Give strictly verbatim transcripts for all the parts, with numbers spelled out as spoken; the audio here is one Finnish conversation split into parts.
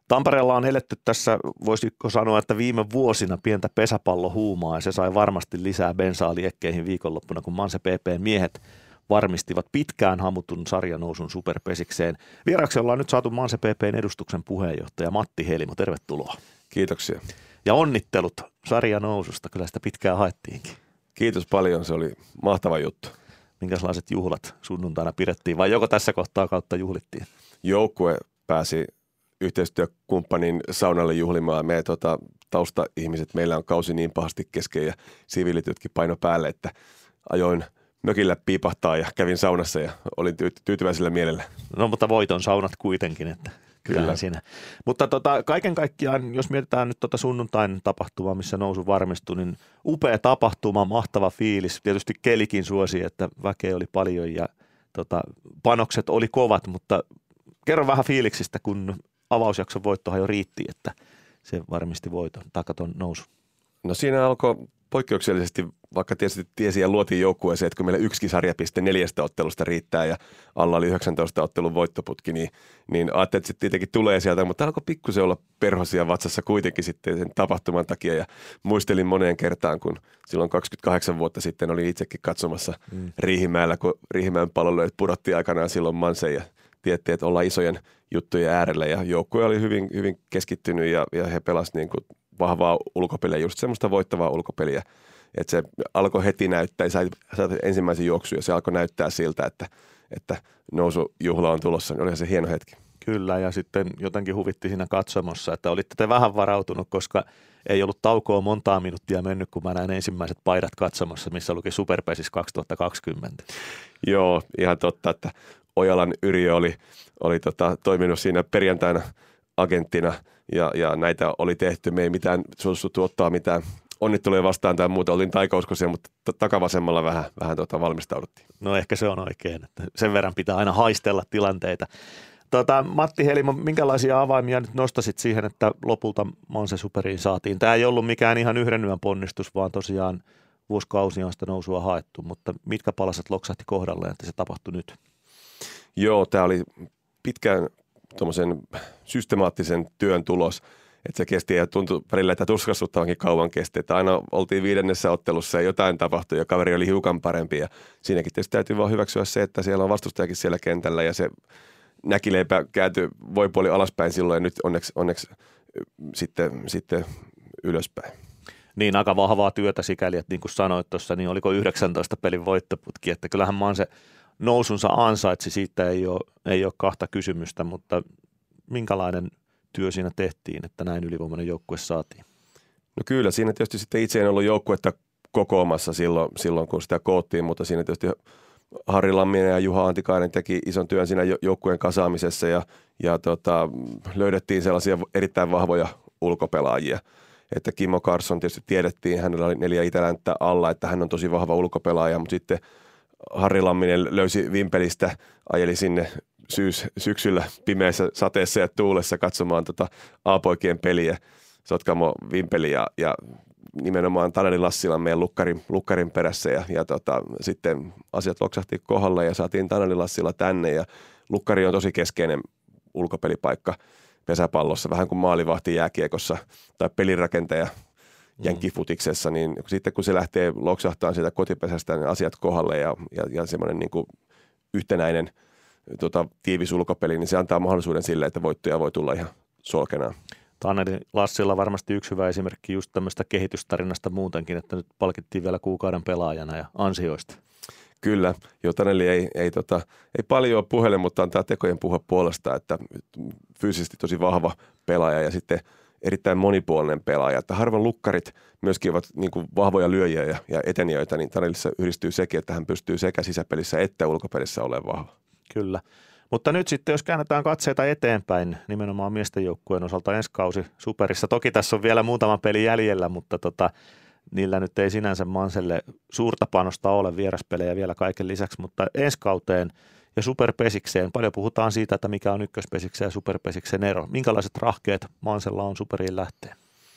Tampereella on eletty tässä, voisiko sanoa, että viime vuosina pientä pesäpallohuumaa, ja se sai varmasti lisää bensaa liekkeihin viikonloppuna, kun Manse P P:n miehet varmistivat pitkään hamutun sarjanousun superpesikseen. Vieraksi ollaan nyt saatu Manse P P:n edustuksen puheenjohtaja Matti Helimo. Tervetuloa. Kiitoksia. Ja onnittelut sarjanoususta, kyllä sitä pitkään haettiinkin. Kiitos paljon, se oli mahtava juttu. Minkälaiset juhlat sunnuntaina pidettiin, vai joko tässä kohtaa kautta juhlittiin? Joukkue pääsi yhteistyökumppanin saunalle juhlimaan. Me tota, tausta-ihmiset, meillä on kausi niin pahasti kesken ja siviilityötkin paino päälle, että ajoin mökillä piipahtaa ja kävin saunassa ja olin tyy- tyytyväisellä mielellä. No mutta voiton saunat kuitenkin, että kyllä siinä. Mutta tota, kaiken kaikkiaan, jos mietitään nyt tota sunnuntain tapahtumaa, missä nousu varmistui, niin upea tapahtuma, mahtava fiilis. Tietysti kelikin suosi, että väkeä oli paljon ja tota, panokset oli kovat, mutta kerro vähän fiiliksistä, kun avausjakson voittohan jo riitti, että se varmisti voiton, takaton nousu. No siinä alkoi poikkeuksellisesti, vaikka tietysti tiesi ja luotiin joukkueeseen, että kun meillä yksi sarjapiste neljästä ottelusta riittää ja alla oli yhdeksäntoista ottelun voittoputki, niin, niin ajattelin, että se tietenkin tulee sieltä, mutta alkoi pikkusen olla perhosia vatsassa kuitenkin sitten sen tapahtuman takia ja muistelin moneen kertaan, kun silloin kaksikymmentäkahdeksan vuotta sitten olin itsekin katsomassa mm. Riihimäellä, kun Riihimäen pallolööt pudottiin aikanaan silloin Manse ja tiedettiin, että ollaan isojen juttujen äärellä ja joukkue oli hyvin, hyvin keskittynyt ja, ja he pelasivat niin kuin vahvaa ulkopeliä, just semmoista voittavaa ulkopeliä, että se alkoi heti näyttää, sai, sai ensimmäisen juoksun ja se alkoi näyttää siltä, että, että nousujuhla on tulossa, niin olihan se hieno hetki. Kyllä, ja sitten jotenkin huvitti siinä katsomossa, että olitte te vähän varautunut, koska ei ollut taukoa montaa minuuttia mennyt, kun mä näin ensimmäiset paidat katsomassa, missä luki Superpesis kaksituhattakaksikymmentä. Joo, ihan totta, että Ojalan Yrjö oli, oli tota, toiminut siinä perjantaina agenttina ja, ja näitä oli tehty. Me ei mitään suostuttu ottaa mitään onnitteluja vastaan tai muuta. Olin taikauskoisia, mutta takavasemmalla vähän, vähän tota valmistauduttiin. No ehkä se on oikein, että sen verran pitää aina haistella tilanteita. Tota, Matti Helimo, minkälaisia avaimia nyt nostasit siihen, että lopulta Manse Superiin saatiin? Tämä ei ollut mikään ihan yhden yön ponnistus, vaan tosiaan vuosikausia on sitä nousua haettu, mutta mitkä palaset loksahti kohdalleen, että se tapahtui nyt? Joo, tämä oli pitkään tuommoisen systemaattisen työn tulos, että se kesti ja tuntui välillä, että tuskastuttavankin kauan kesti, että aina oltiin viidennessä ottelussa ja jotain tapahtui ja kaveri oli hiukan parempi ja siinäkin tietysti täytyy vaan hyväksyä se, että siellä on vastustajakin siellä kentällä ja se näkileipä kääntyi voipuoli alaspäin silloin ja nyt onneksi, onneksi sitten, sitten ylöspäin. Niin, aika vahvaa työtä sikäli, että niin kuin sanoit tuossa, niin oliko yhdeksäntoista pelin voittoputki, että kyllähän Manse nousunsa ansaitsi, siitä ei ole, ei ole kahta kysymystä, mutta minkälainen työ siinä tehtiin, että näin ylivoimainen joukkue saatiin? No kyllä, siinä tietysti sitten itse en ollut joukkuetta kokoamassa silloin, silloin, kun sitä koottiin, mutta siinä tietysti Harri Lamminen ja Juha Antikainen teki ison työn siinä joukkueen kasaamisessa ja, ja tota, löydettiin sellaisia erittäin vahvoja ulkopelaajia. Että Kimmo Carson tietysti tiedettiin, hänellä oli neljä itälänttä alla, että hän on tosi vahva ulkopelaaja, mutta sitten Harri Lamminen löysi Vimpelistä, ajeli sinne syys, syksyllä pimeässä sateessa ja tuulessa katsomaan tota A-poikien peliä, Sotkamo Vimpeli ja, ja nimenomaan Taneli Lassila meidän lukkarin, lukkarin perässä ja, ja tota, sitten asiat loksahti kohdalle ja saatiin Taneli Lassila tänne ja lukkari on tosi keskeinen ulkopelipaikka pesäpallossa, vähän kuin maalivahti jääkiekossa tai pelirakentaja jänkkifutiksessa, niin sitten kun se lähtee loksahtamaan sieltä kotipesästä, niin asiat kohdalle ja, ja, ja semmoinen niin kuin yhtenäinen tota, tiivis ulkopeli, niin se antaa mahdollisuuden sille, että voittoja voi tulla ihan solkenaan. Taneli Lassila varmasti yksi hyvä esimerkki just tämmöistä kehitystarinasta muutenkin, että nyt palkittiin vielä kuukauden pelaajana ja ansioista. Kyllä, jo Taneli ei, ei, tota, ei paljon puhele, mutta antaa tekojen puhua puolesta, että fyysisesti tosi vahva pelaaja ja sitten erittäin monipuolinen pelaaja, että harvoin lukkarit myöskin ovat niin kuin vahvoja lyöjiä ja, ja etenijöitä, niin Tanelissa yhdistyy sekin, että hän pystyy sekä sisäpelissä että ulkopelissä olemaan vahva. Kyllä, mutta nyt sitten jos käännetään katseita eteenpäin, nimenomaan miesten joukkueen osalta ensi kausi Superissa. Toki tässä on vielä muutama peli jäljellä, mutta tota, niillä nyt ei sinänsä Manselle suurta panosta ole, vieraspelejä vielä kaiken lisäksi, mutta ensi kauteen ja superpesikseen. Paljon puhutaan siitä, että mikä on ykköspesiksen ja superpesiksen ero. Minkälaiset rahkeet Mansella on superiin lähteen?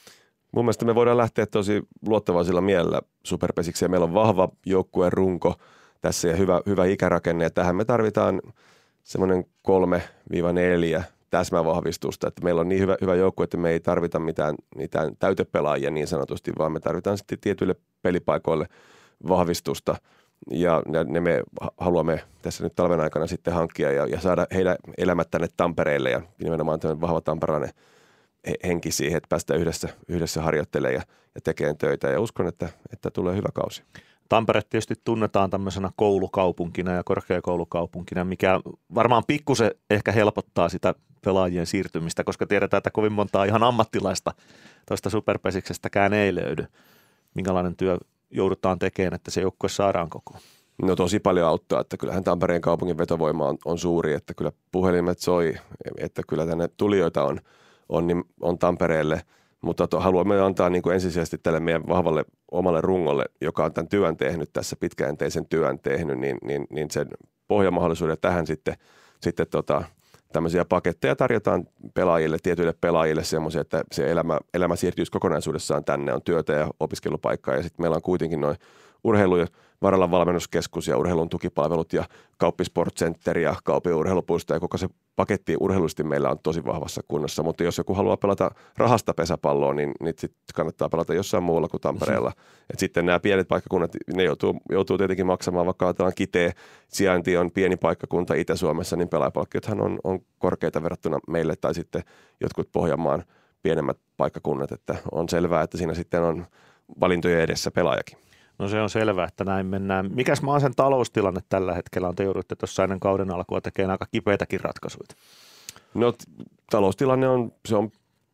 Mun mielestä me voidaan lähteä tosi luottavaisilla mielellä superpesikseen. Meillä on vahva joukkueen runko tässä ja hyvä, hyvä ikärakenne. Ja tähän me tarvitaan semmoinen kolme neljä täsmävahvistusta, että meillä on niin hyvä, hyvä joukkue, että me ei tarvita mitään, mitään täytepelaajia niin sanotusti, vaan me tarvitaan sitten tietyille pelipaikoille vahvistusta. Ja ne me haluamme tässä nyt talven aikana sitten hankkia ja, ja saada heidän elämät tänne Tampereelle ja nimenomaan tämmöinen vahva tamperelainen henki siihen, että päästään yhdessä, yhdessä harjoittelemaan ja, ja tekemään töitä ja uskon, että, että tulee hyvä kausi. Tampere tietysti tunnetaan tämmöisenä koulukaupunkina ja korkeakoulukaupunkina, mikä varmaan pikkusen ehkä helpottaa sitä pelaajien siirtymistä, koska tiedetään, että kovin montaa ihan ammattilaista tuosta superpesiksestäkään ei löydy. Minkälainen työ joudutaan tekemään, että se joukkue saadaan kokoon? No tosi paljon auttaa, että kyllähän Tampereen kaupungin vetovoima on, on suuri, että kyllä puhelimet soi, että kyllä tänne tulijoita on, on, on Tampereelle, mutta to, haluamme antaa niin kuin ensisijaisesti tälle meidän vahvalle omalle rungolle, joka on tämän työn tehnyt, tässä pitkäjänteisen työn tehnyt, niin, niin, niin sen pohjamahdollisuuden tähän sitten, sitten tota, tämmöisiä paketteja tarjotaan pelaajille, tietyille pelaajille semmoisia, että se elämä, elämä siirtyisi kokonaisuudessaan tänne, on työtä ja opiskelupaikkaa ja sitten meillä on kuitenkin noin urheilu- ja Varalan valmennuskeskus ja urheilun tukipalvelut ja Kauppi Sport Center ja Kaupin urheilupuisto ja koko se paketti urheilullisesti meillä on tosi vahvassa kunnossa, mutta jos joku haluaa pelata rahasta pesäpalloa, niin, niin sitten kannattaa pelata jossain muulla kuin Tampereella. Et sitten nämä pienet paikkakunnat, ne joutuu, joutuu tietenkin maksamaan, vaikka ajatellaan Kiteen sijainti on pieni paikkakunta Itä-Suomessa, niin pelaajapalkkiothan on, on korkeita verrattuna meille tai sitten jotkut Pohjanmaan pienemmät paikkakunnat, että on selvää, että siinä sitten on valintojen edessä pelaajakin. No se on selvää, että näin mennään. Mikäs maan sen taloustilanne tällä hetkellä on? Te joudutte tuossa ennen kauden alkua tekemään aika kipeitäkin ratkaisuja. No t- taloustilanne on, se on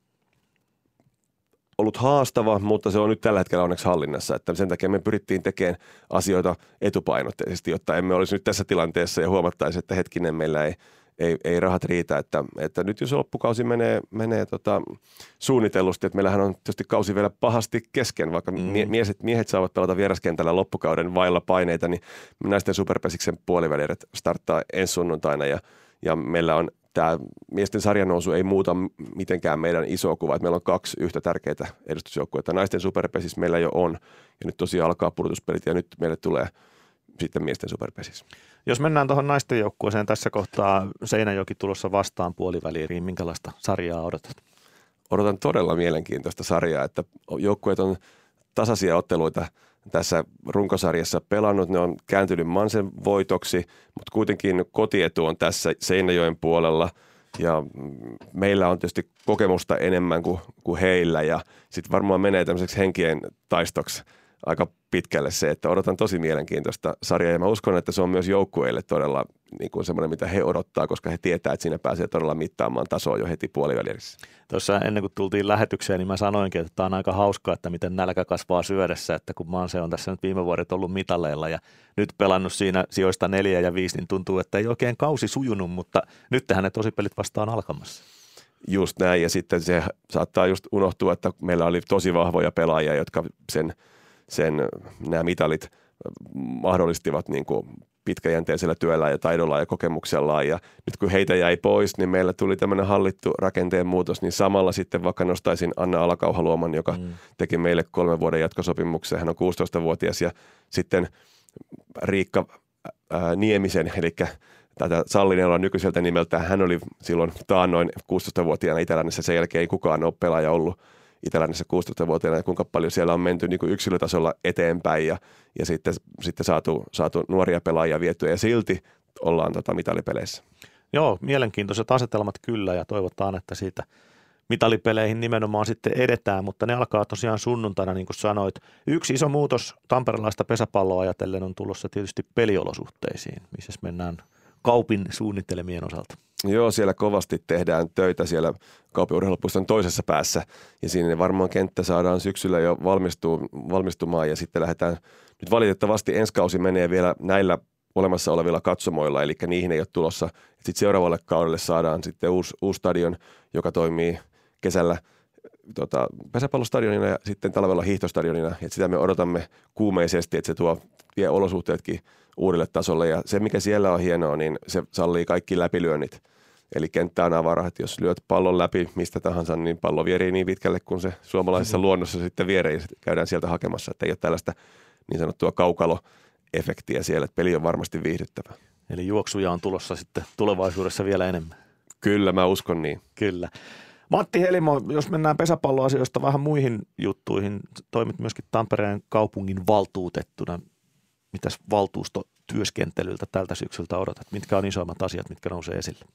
ollut haastava, mutta se on nyt tällä hetkellä onneksi hallinnassa. Että sen takia me pyrittiin tekemään asioita etupainotteisesti, jotta emme olisi nyt tässä tilanteessa ja huomattaisi, että hetkinen meillä ei Ei, ei rahat riitä, että, että nyt jos loppukausi menee, menee tota, suunnitellusti, että meillähän on tietysti kausi vielä pahasti kesken, vaikka mm. miehet, miehet saavat pelata vieraskentällä loppukauden vailla paineita, niin naisten superpesiksen puolivälierät starttaa ensi sunnuntaina ja, ja meillä on tämä miesten sarjanousu ei muuta mitenkään meidän isoa kuvaa, että meillä on kaksi yhtä tärkeää edustusjoukkuetta. Naisten superpesis meillä jo on ja nyt tosiaan alkaa pudotuspelit ja nyt meille tulee sitten miesten superpesis. Jos mennään tuohon naisten joukkueeseen tässä kohtaa, Seinäjoki tulossa vastaan puoliväliiriin, minkälaista sarjaa odotat? Odotan todella mielenkiintoista sarjaa, että joukkueet on tasaisia otteluita tässä runkosarjassa pelannut. Ne on kääntynyt Mansen voitoksi, mutta kuitenkin kotietu on tässä Seinäjoen puolella ja meillä on tietysti kokemusta enemmän kuin, kuin heillä ja sitten varmaan menee tämmöiseksi henkien taistoksi aika pitkälle se, että odotan tosi mielenkiintoista sarjaa ja mä uskon, että se on myös joukkueille todella niin kuin semmoinen, mitä he odottaa, koska he tietää, että siinä pääsee todella mittaamaan tasoa jo heti puolivälierissä. Tuossa ennen kuin tultiin lähetykseen, niin mä sanoinkin, että tämä on aika hauskaa, että miten nälkä kasvaa syödessä, että kun Manse on tässä nyt viime vuodet ollut mitaleilla ja nyt pelannut siinä sijoista neljä ja viisi, niin tuntuu, että ei oikein kausi sujunut, mutta nyt tähän ne tosipelit vastaan alkamassa. Just näin ja sitten se saattaa just unohtua, että meillä oli tosi vahvoja pelaajia, jotka sen sen nämä mitalit mahdollistivat niin kuin pitkäjänteisellä työllä ja taidolla ja kokemuksellaan. Ja nyt kun heitä jäi pois, niin meillä tuli tämmöinen hallittu rakenteen muutos, niin samalla sitten vaikka nostaisin Anna Alakauhaluoman, joka mm. teki meille kolmen vuoden jatkosopimuksen. Hän on kuusitoistavuotias ja sitten Riikka ää, Niemisen, eli tätä Sallinella nykyiseltä nimeltään, hän oli silloin taannoin kuusitoistavuotiaana Itä-Lännessä, sen jälkeen ei kukaan ole pelaaja ollut Itä-Lännessä kuusitoistavuotiaana ja kuinka paljon siellä on menty niin kuin yksilötasolla eteenpäin ja, ja sitten, sitten saatu, saatu nuoria pelaajia viettyä ja silti ollaan tota mitalipeleissä. Joo, mielenkiintoiset asetelmat kyllä ja toivotaan, että siitä mitalipeleihin nimenomaan sitten edetään, mutta ne alkaa tosiaan sunnuntaina, niin kuin sanoit. Yksi iso muutos tamperelaista pesäpalloa ajatellen on tulossa tietysti peliolosuhteisiin, missä mennään Kaupin suunnittelemien osalta. Joo, siellä kovasti tehdään töitä siellä Kaupin urheilupuiston toisessa päässä ja siinä varmaan kenttä saadaan syksyllä jo valmistumaan ja sitten lähdetään, nyt valitettavasti ensi kausi menee vielä näillä olemassa olevilla katsomoilla, eli niihin ei ole tulossa. Sitten seuraavalle kaudelle saadaan sitten uusi, uusi stadion, joka toimii kesällä tota, pesäpallostadionina ja sitten talvella hiihtostadionina. Et sitä me odotamme kuumeisesti, että se tuo vie olosuhteetkin uudelle tasolle ja se mikä siellä on hienoa, niin se sallii kaikki läpilyönnit. Eli kenttä on avara, että jos lyöt pallon läpi mistä tahansa, niin pallo vierii niin pitkälle kuin se suomalaisessa mm-hmm. luonnossa sitten vieree ja käydään sieltä hakemassa. Että ei ole tällaista niin sanottua kaukaloefektiä siellä, että peli on varmasti viihdyttävä. Eli juoksuja on tulossa sitten tulevaisuudessa vielä enemmän. Kyllä, mä uskon niin. Kyllä. Matti Helimo, jos mennään pesäpalloasioista vähän muihin juttuihin, toimit myöskin Tampereen kaupungin valtuutettuna. Mitäs valtuustotyöskentelyltä tältä syksyltä odotat? Mitkä on isoimmat asiat, mitkä nousee esille?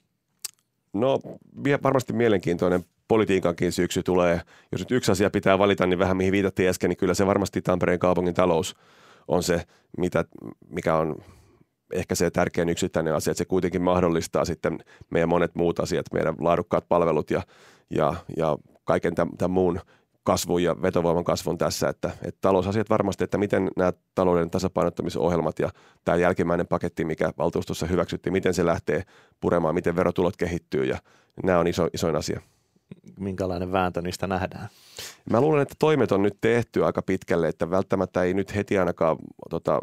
No varmasti mielenkiintoinen politiikankin syksy tulee. Jos nyt yksi asia pitää valita, niin vähän mihin viitattiin äsken, niin kyllä se varmasti Tampereen kaupungin talous on se, mitä, mikä on ehkä se tärkein yksittäinen asia, että se kuitenkin mahdollistaa sitten meidän monet muut asiat, meidän laadukkaat palvelut ja, ja, ja kaiken tämän, tämän muun kasvun ja vetovoiman kasvun tässä, että, että talousasiat varmasti, että miten nämä talouden tasapainottamisohjelmat ja tämä jälkimmäinen paketti, mikä valtuustossa hyväksyttiin, miten se lähtee puremaan, miten verotulot kehittyy ja nämä on iso, isoin asia. Minkälainen vääntö niistä nähdään? Mä luulen, että toimet on nyt tehty aika pitkälle, että välttämättä ei nyt heti ainakaan tota,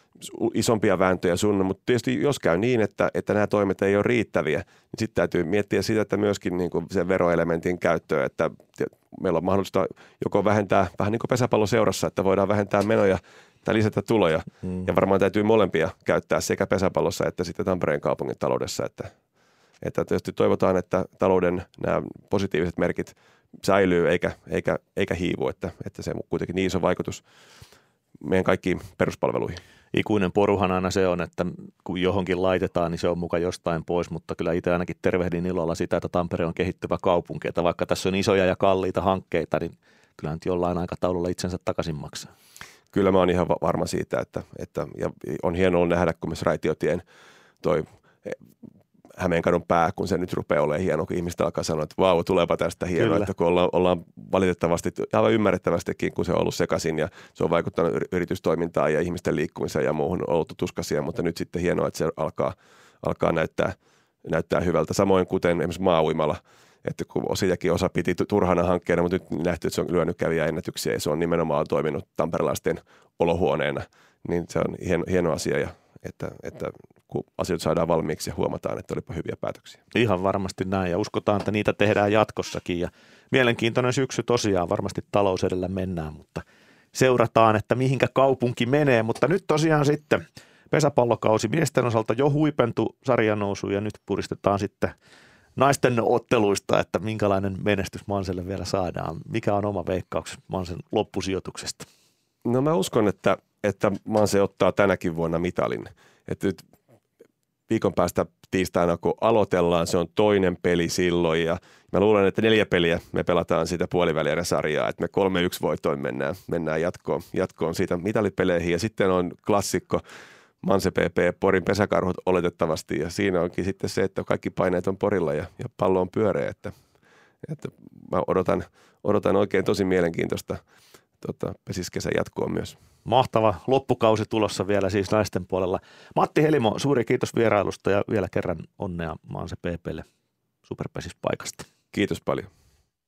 isompia vääntöjä sun, mutta tietysti jos käy niin, että, että nämä toimet ei ole riittäviä, niin sitten täytyy miettiä sitä, että myöskin niin kuin sen veroelementin käyttöä, että meillä on mahdollista joko vähentää, vähän niin kuin pesäpalloseurassa, että voidaan vähentää menoja tai lisätä tuloja. Hmm. Ja varmaan täytyy molempia käyttää sekä pesäpallossa että sitten Tampereen kaupungin taloudessa. Että, että tietysti toivotaan, että talouden nämä positiiviset merkit säilyy eikä, eikä, eikä hiivu, että, että se on kuitenkin niin iso vaikutus meidän kaikkiin peruspalveluihin. Ikuinen poruhan aina se on, että kun johonkin laitetaan, niin se on muka jostain pois, mutta kyllä itse ainakin tervehdin ilolla sitä, että Tampere on kehittyvä kaupunki, että vaikka tässä on isoja ja kalliita hankkeita, niin kyllä nyt jollain aikataululla itsensä takaisin maksaa. Kyllä mä oon ihan varma siitä, että, että ja on hienoa nähdä, kun myös Raitiotien toi Hämeenkadun pää, kun se nyt rupeaa olemaan hieno, kun ihmiset alkaa sanoa, että vau, tuleepa tästä hienoa, Kyllä. että kun ollaan, ollaan valitettavasti, aivan ymmärrettävästikin, kun se on ollut sekaisin ja se on vaikuttanut yritystoimintaan ja ihmisten liikkumiseen ja muuhun on ollut tuskaisia, mutta nyt sitten hienoa, että se alkaa, alkaa näyttää, näyttää hyvältä. Samoin kuten esimerkiksi maa-uimala, että kun osiakin osa piti turhana hankkeena, mutta nyt nähty, että se on lyönyt kävijä ennätyksiä ja se on nimenomaan toiminut tamperelaisten olohuoneena, niin se on hieno, hieno asia ja että, että kun asioita saadaan valmiiksi ja huomataan, että olipa hyviä päätöksiä. Ihan varmasti näin ja uskotaan, että niitä tehdään jatkossakin ja mielenkiintoinen syksy tosiaan, varmasti talous edellä mennään, mutta seurataan, että mihinkä kaupunki menee, mutta nyt tosiaan sitten pesäpallokausi miesten osalta jo huipentui sarjanousuun ja nyt puristetaan sitten naisten otteluista, että minkälainen menestys Manselle vielä saadaan. Mikä on oma veikkaus Mansen loppusijoituksesta? No mä uskon, että, että Manse ottaa tänäkin vuonna mitalin. Että nyt viikon päästä tiistaina, kun aloitellaan, se on toinen peli silloin ja mä luulen, että neljä peliä me pelataan sitä puolivälierä sarjaa, että me kolme yksi voittoon mennään, mennään jatkoon, jatkoon siitä mitalipeleihin ja sitten on klassikko Manse P P, Porin pesäkarhut oletettavasti ja siinä onkin sitten se, että kaikki paineet on Porilla ja, ja pallo on pyöreä, että, että mä odotan, odotan oikein tosi mielenkiintoista tota, pesiskesän jatkoa myös. Mahtava loppukausi tulossa vielä siis naisten puolella. Matti Helimo, suuri kiitos vierailusta ja vielä kerran onnea Manse P P:lle superpesispaikasta. Kiitos paljon.